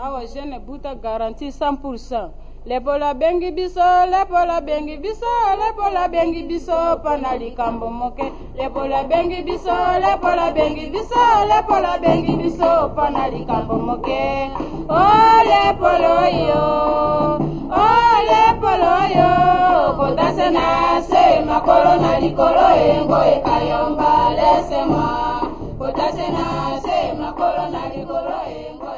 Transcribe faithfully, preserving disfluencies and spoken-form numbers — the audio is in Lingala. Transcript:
awa jeune buta garantie cent pour cent. Lepola bengi biso, lepola bengi biso, lepola bengi biso, pana likambo moke. Lepola bengi biso, lepola bengi biso, lepola bengi biso, pana likambo moke. Oh lepolo yo, oh lepolo yo, kota sena se makolo na likolo engo ekayomba laissez-moi. Kota sena se makolo na likolo engo.